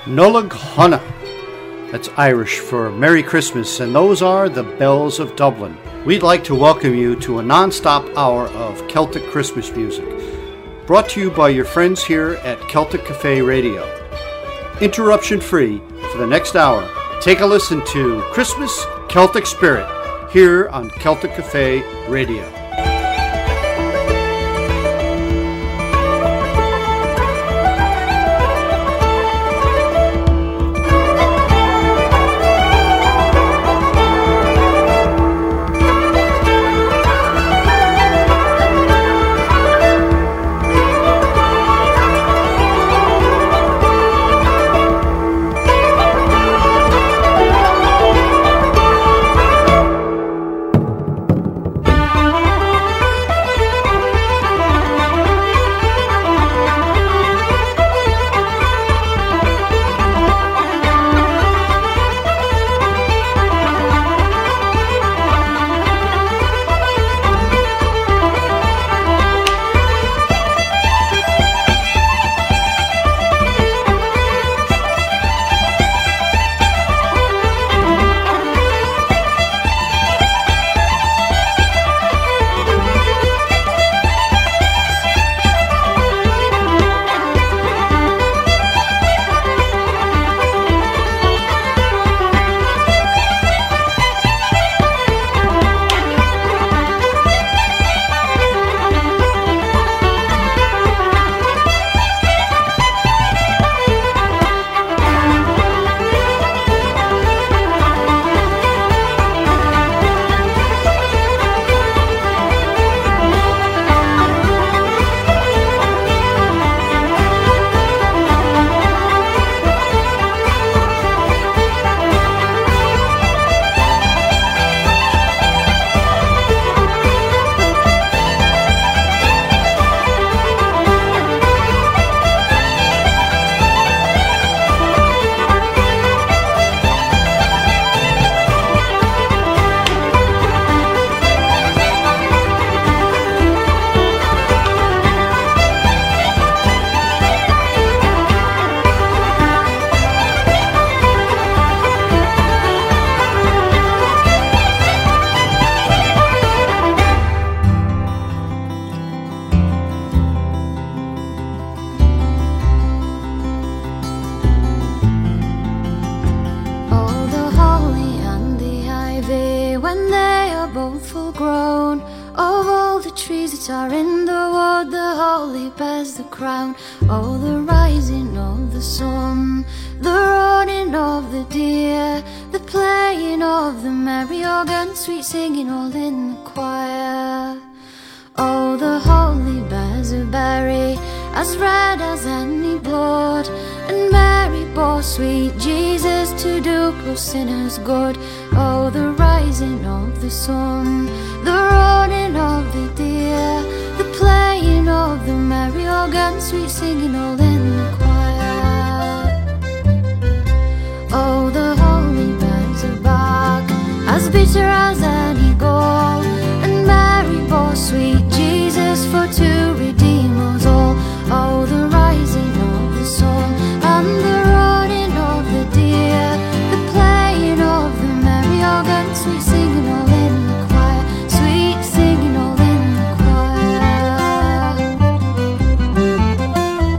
Nollaig Honna. That's Irish for Merry Christmas, and those are the Bells of Dublin. We'd like to welcome you to a non-stop hour of Celtic Christmas music, brought to you by your friends here at Celtic Cafe Radio. Interruption free for the next hour. Take a listen to Christmas Celtic Spirit here on Celtic Cafe Radio. Sinners good. Oh, the rising of the sun, the roaring of the deer, the playing of the merry organ, sweet singing all in the choir. Oh, the holy bells are back, as bitter as any gall, and Mary bore sweet Jesus for to redeem us all. Oh, the rising of the sun and the roaring of the deer, playing of the merry organ, sweet singing all in the choir, sweet singing all in the choir.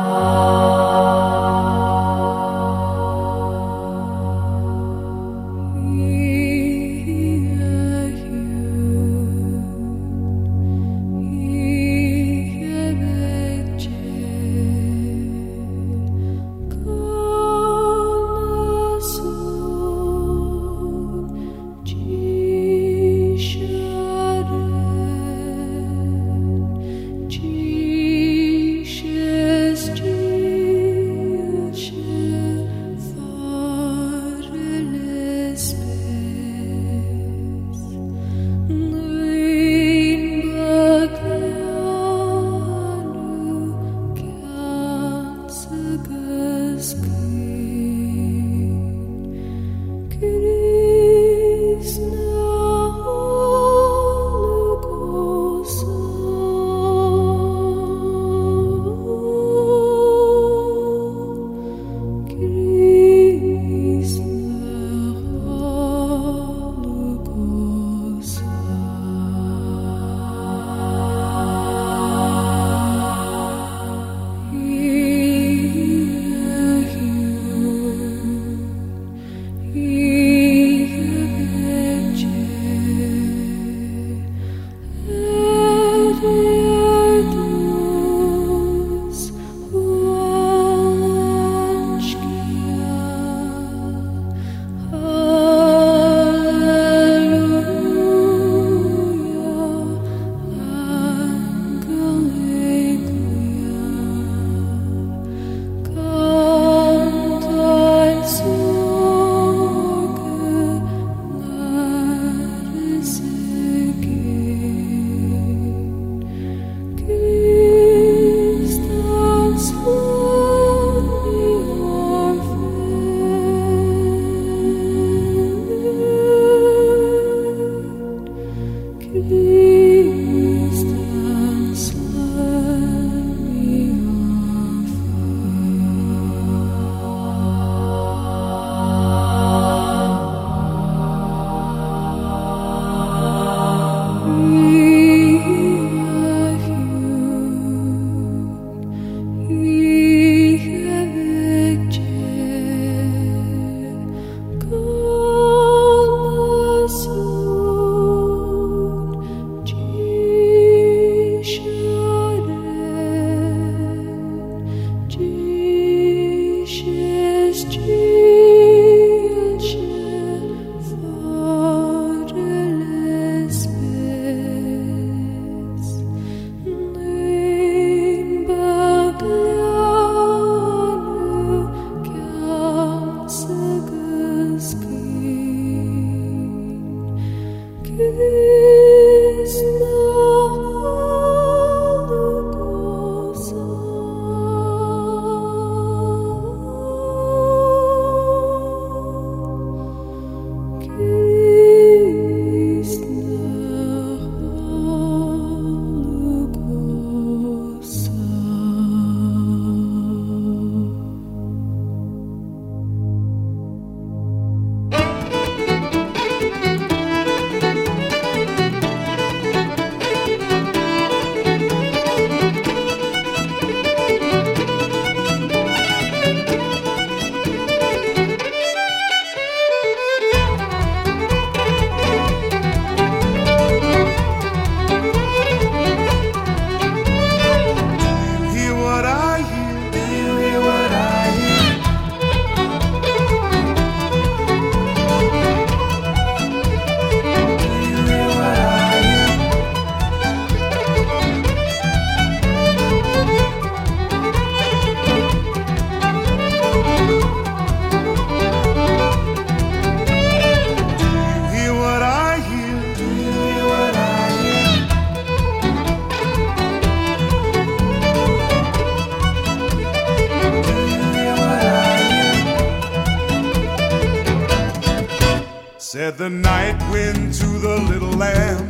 Said the night wind to the little lamb,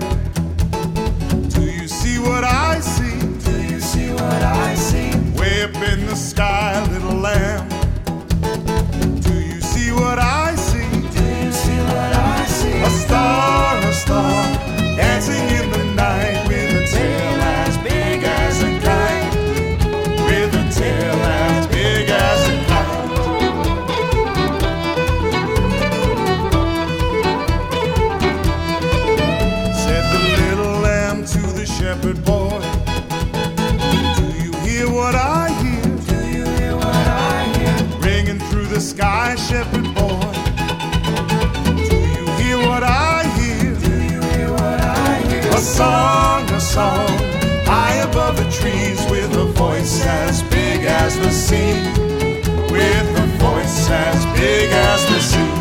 do you see what I see? Do you see what I see? Way up in the sky, little lamb, do you see what I see? Do you see what I see? A star, dancing in the night with a tail as big as a kite, with a tail as song, high above the trees, with a voice as big as the sea, with a voice as big as the sea.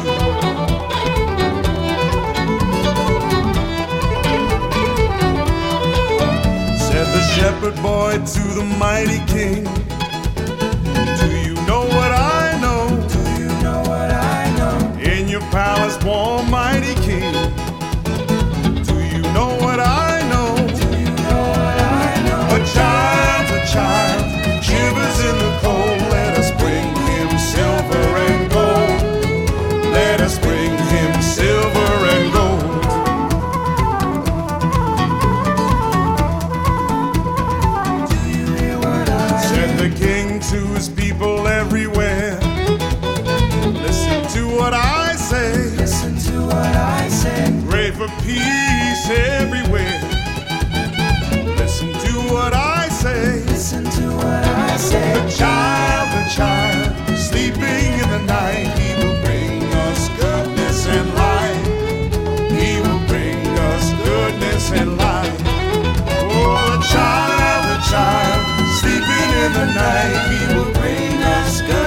Said the shepherd boy to the mighty king, do you know what I know? Do you know what I know? In your palace, warm mighty king, do you know what I know? Do you know what I know? A child shivers in the cold. Let us bring him silver and gold. Let us bring him silver and gold. Do you hear what I said the king to his people everywhere? Listen to what I say. Listen to what I say. Pray for peace everywhere. Listen to what I say. Listen to what I say. The child, sleeping in the night. He will bring us goodness and light. He will bring us goodness and light. Oh, the child, sleeping in the night. He will bring us goodness.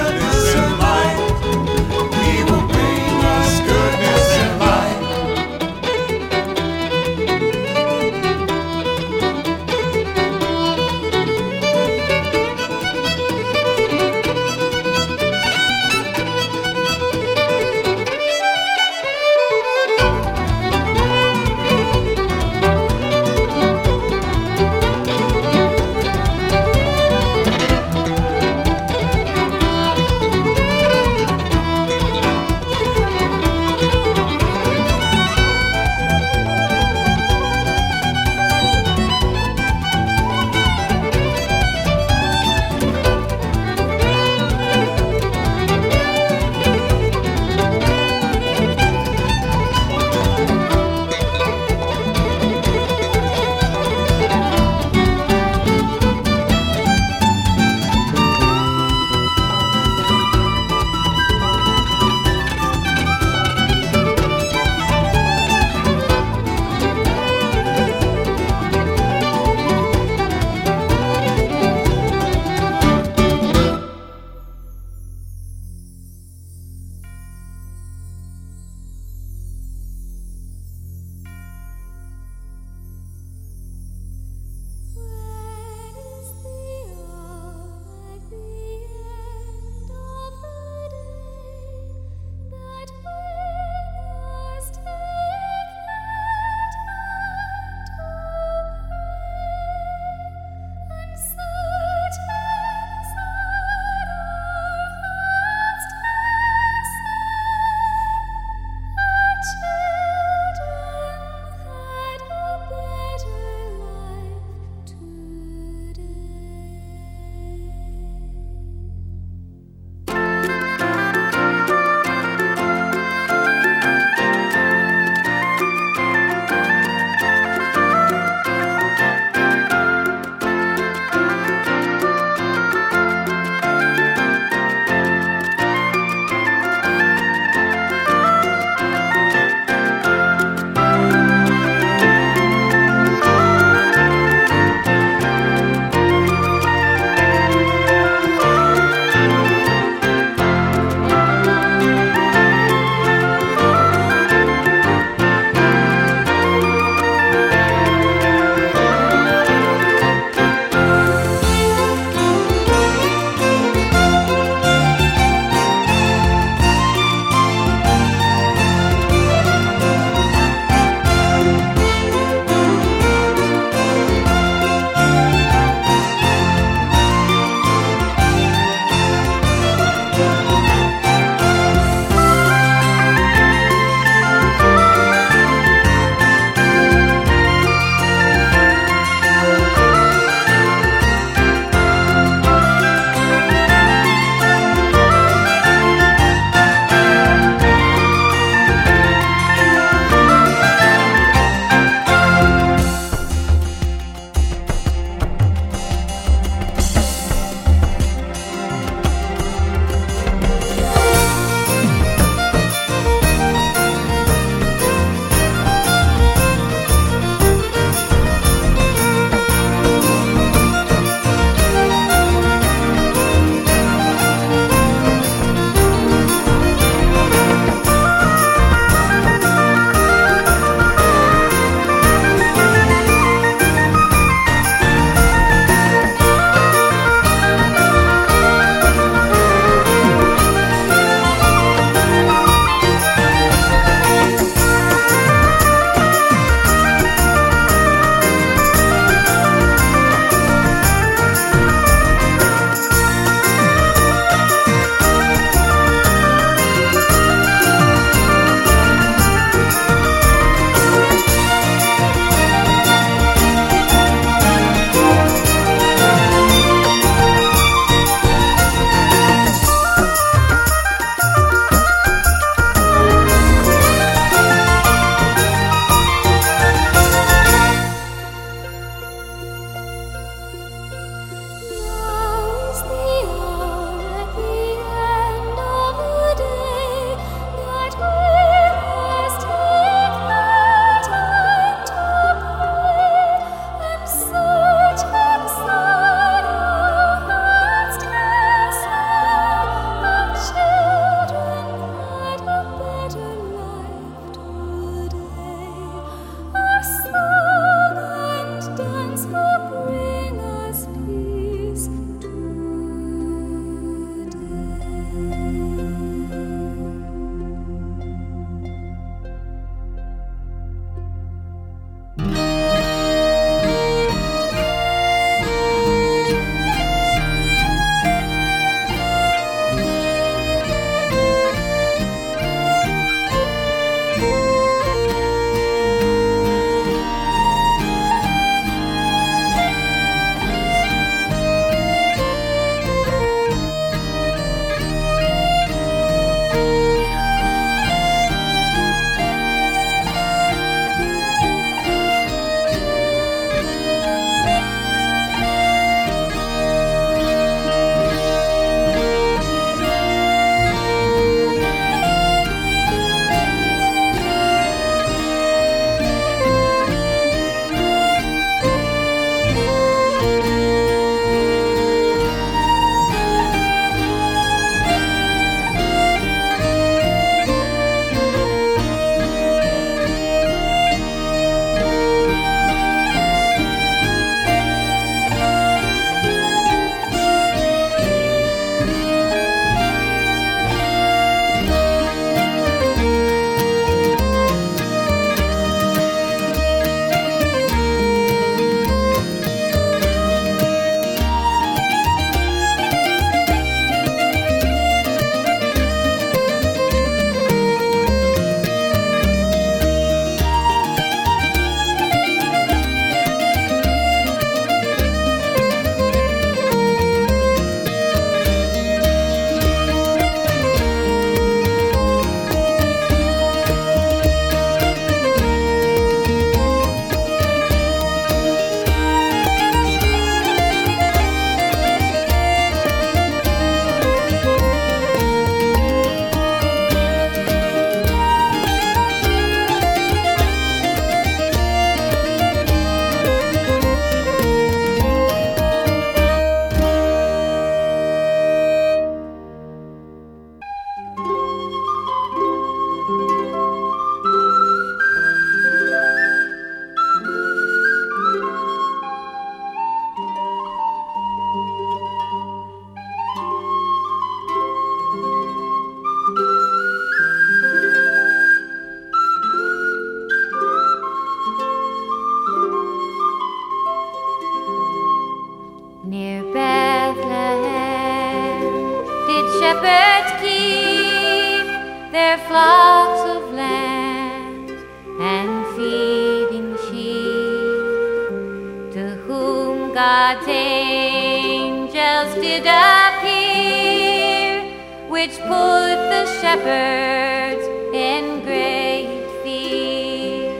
shepherds keep their flocks of lambs and feeding sheep, to whom God's angels did appear, which put the shepherds in great fear.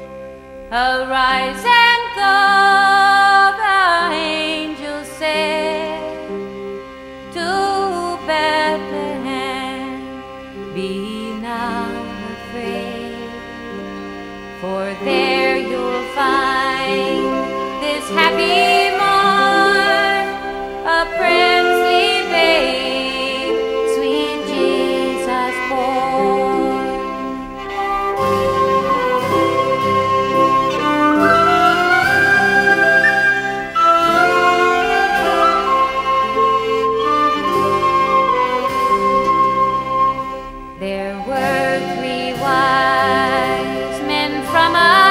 Arise and go, the angel said, to Bethlehem, be not afraid, for there you'll find this happy morn, a princely babe, sweet Jesus born. There were 3 wise men from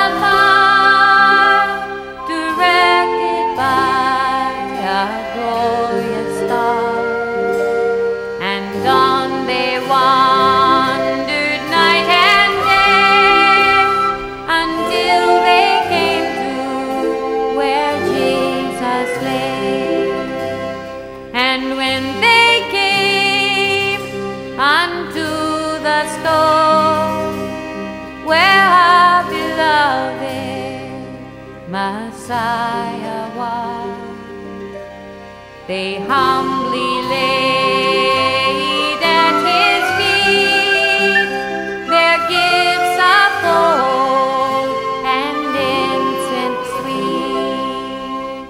afar, directed by a glorious star, and on they wandered night and day, until they came to where Jesus lay. And when they came unto the stone where our beloved Messiah was, they humbly laid at his feet their gifts of gold and incense sweet.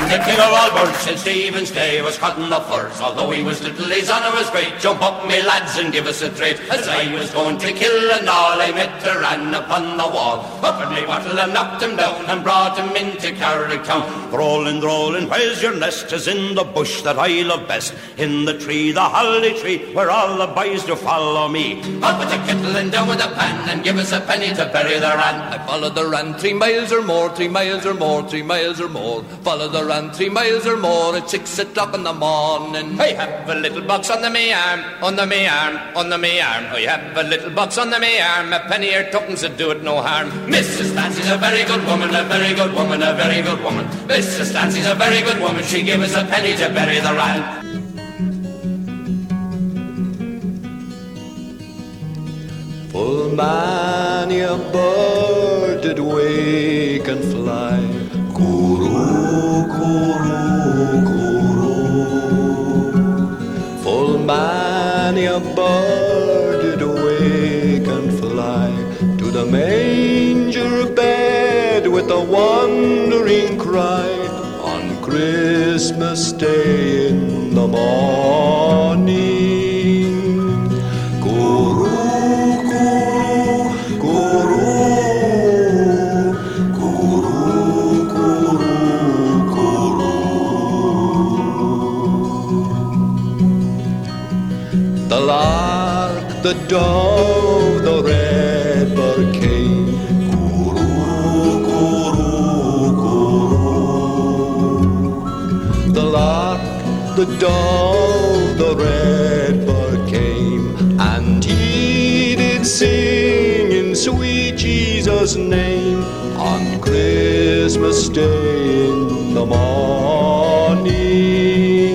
And the king of all birds, St. Stephen's Day, was cutting the furs. Although he was little, his honour was great. Jump up, me lads, and give us a treat. As I was going to kill and all, I met a ran upon the wall. Up and me wattle and knocked him down and brought him into Carricktown. Rolling, rolling, where's your nest? 'Tis in the bush that I love best. In the tree, the holly tree, where all the boys do follow me. Up with the kettle and down with the pan, and give us a penny to bury the ran. I followed the ran 3 miles or more, 3 miles or more, 3 miles or more. Followed the ran 3 miles or more at 6 o'clock in the morning. I have a little box under me arm, under me arm, under me arm. I have a little box under me arm, a penny or tuppence would do it no harm. Mrs. Stancy's a very good woman, a very good woman, a very good woman. Mrs. Stancy's a very good woman, she gave us a penny to bury the ran. Full many a bird did wake and fly, coo-roo, coo-roo, coo-roo. Full many a bird did wake and fly to the manger bed with a wandering cry on Christmas Day in the morning. The lark, the dove, the redbird came, coo-roo, coo-roo, coo-roo. The lark, the dove, the redbird came, and he did sing in sweet Jesus' name on Christmas Day in the morning.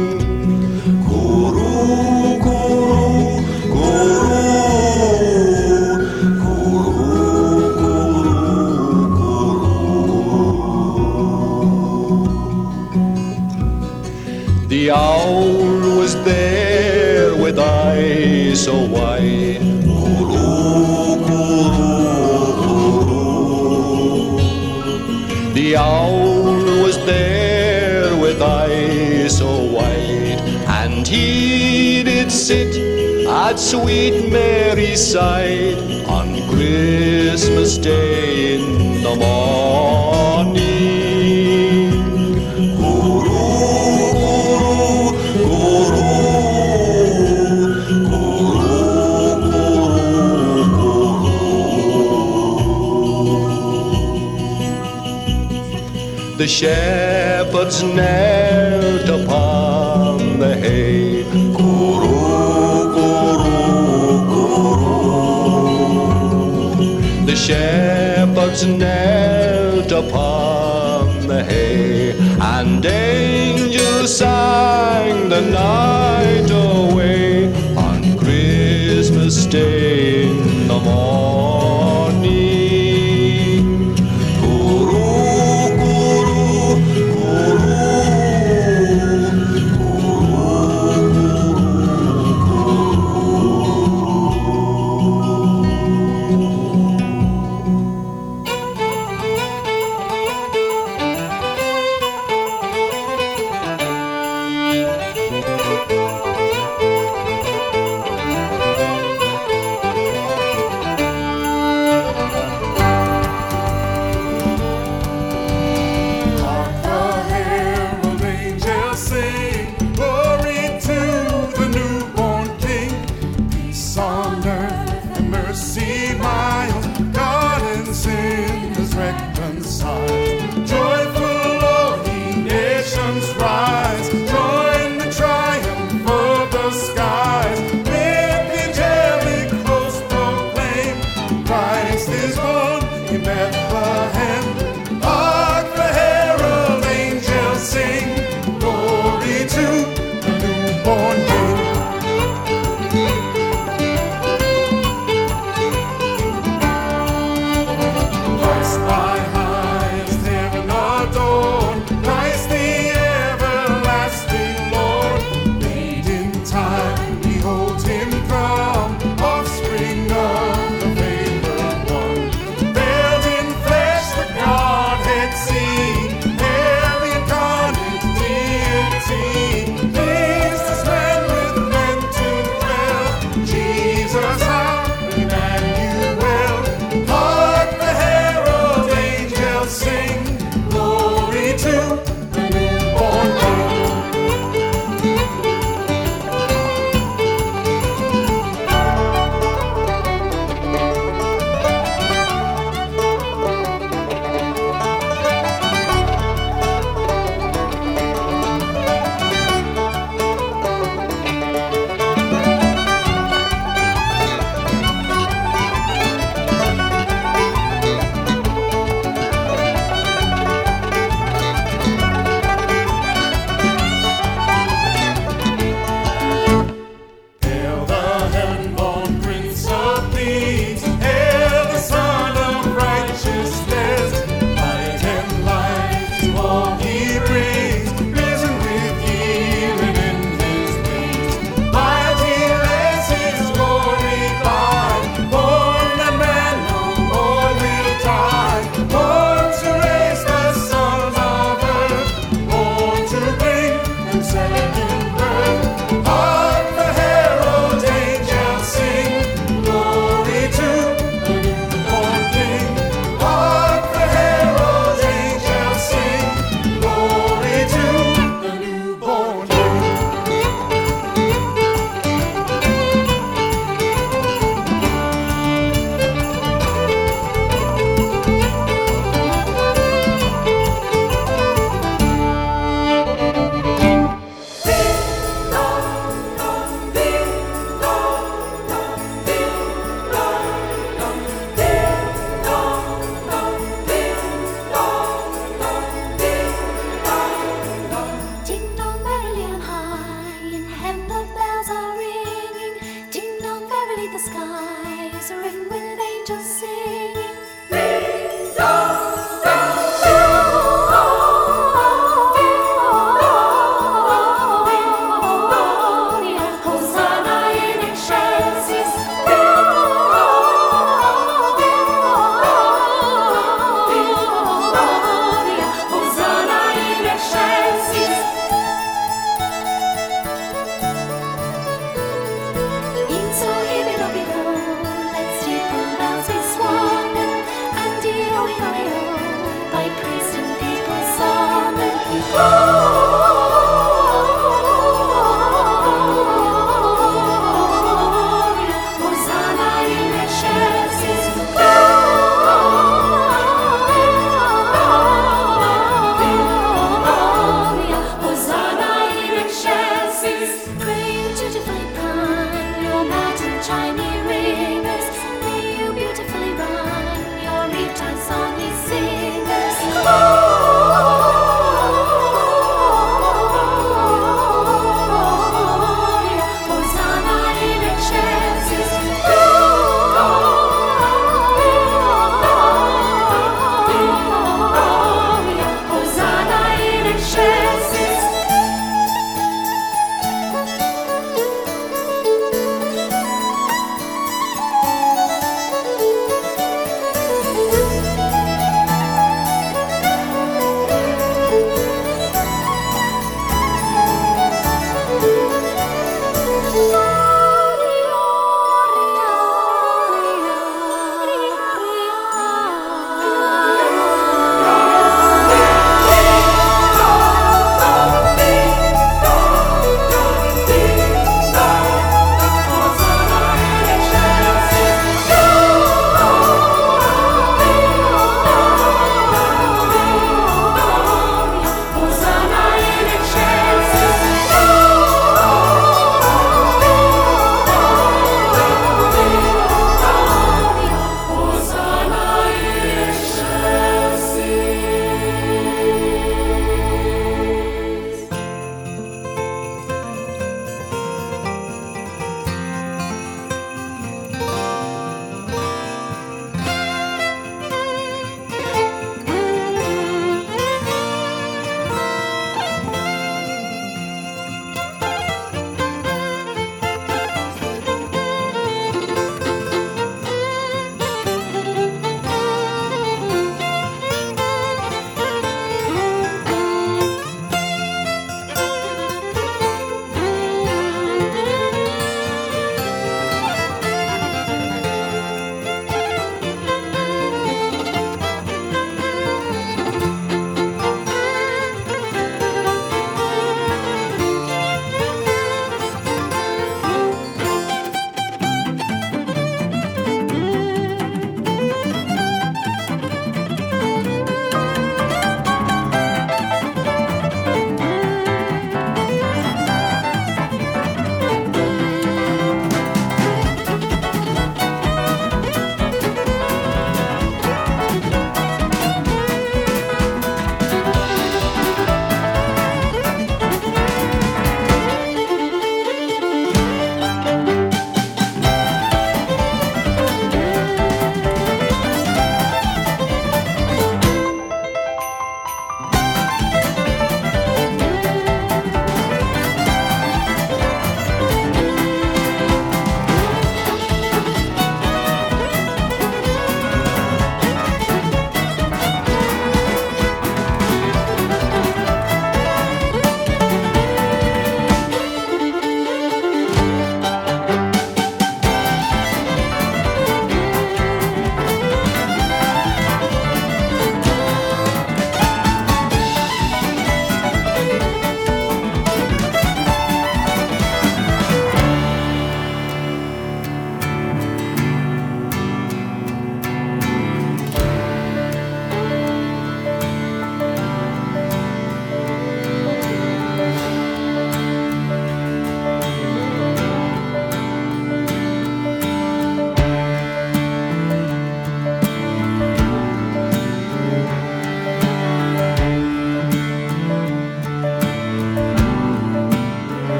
The owl was there with eyes so wide, coo-roo, coo-roo, coo-roo. The owl was there with eyes so wide, and he did sit at sweet Mary's side on Christmas Day in the morning. The shepherds knelt upon the hay, coo-roo, coo-roo, coo-roo. The shepherds knelt upon the hay, and angels sang the night away on Christmas Day in the morning.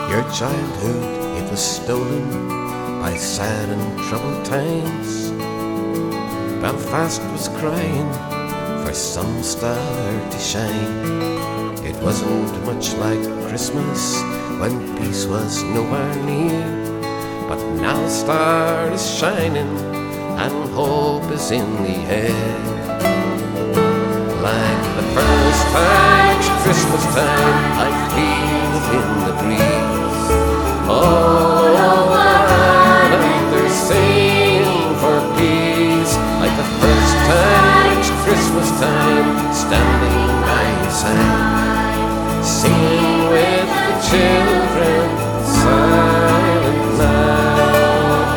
Your childhood, it was stolen by sad and troubled times. Belfast was crying for some star to shine. It wasn't much like Christmas when peace was nowhere near, but now the star is shining and hope is in the air. Like the first time it's Christmas time, I feel it in the breeze. All over Ireland they're singing for peace. Like the first time it's Christmas time, standing by your side, singing with the children, silent night.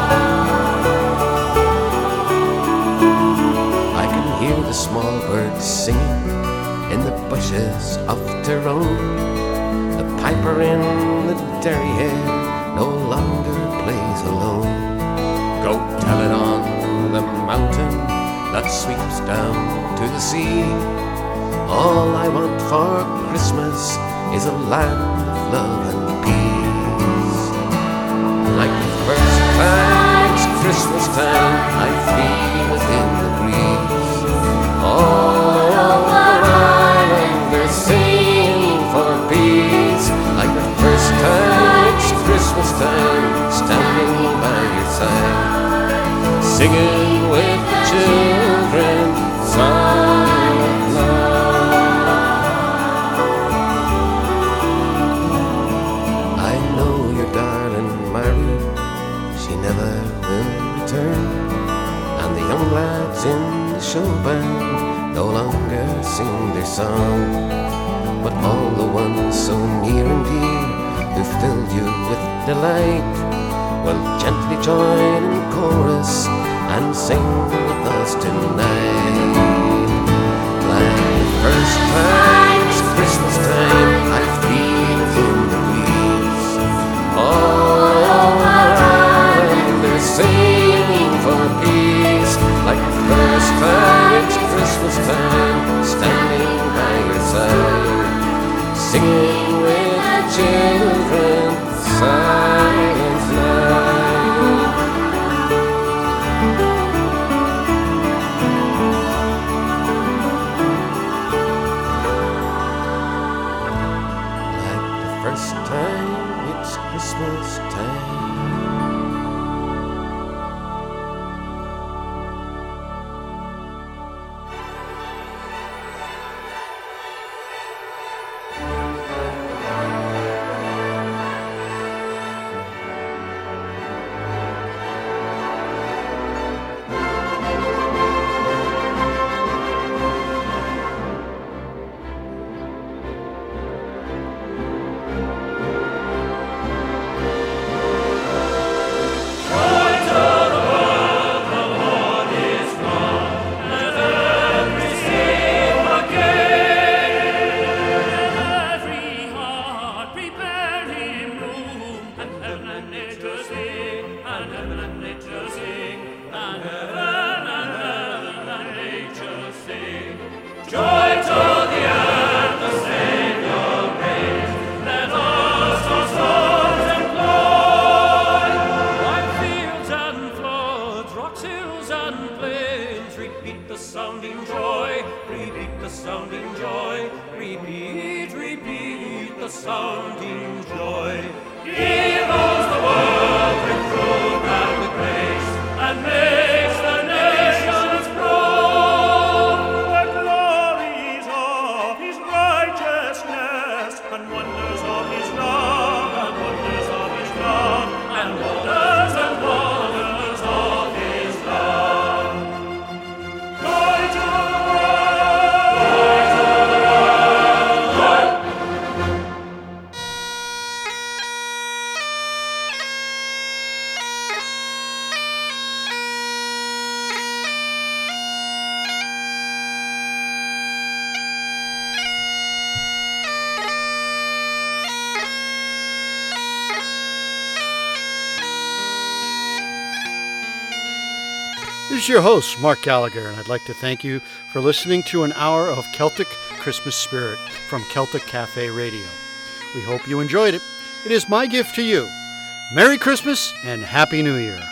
I can hear the small birds singing in the bushes of Tyrone. The piper in the derriere no longer plays alone. Go tell it on the mountain that sweeps down to the sea. All I want for Christmas is a land of love and peace. Like the first time it's Christmas time, I feel it in the breeze. All over Ireland they're singing for peace. Like the first time it's Christmas time, standing by your side, singing with the children, silent night. I know your darling Mary, she never will return, and the young lads in the show band no longer sing their song. But all the ones so near and dear who filled you with delight will gently join in chorus and sing with us tonight. Like the first time it's Christmas time, I feel it in the breeze. All over Ireland they're singing for peace. Like the first time it's Christmas time, standing by your side, singing with the children, silent night. Like the first time it's Christmas time. This is your host, Mark Gallagher, and I'd like to thank you for listening to an hour of Celtic Christmas Spirit from Celtic Cafe Radio. We hope you enjoyed it. it is my gift to you. Merry Christmas and Happy New Year.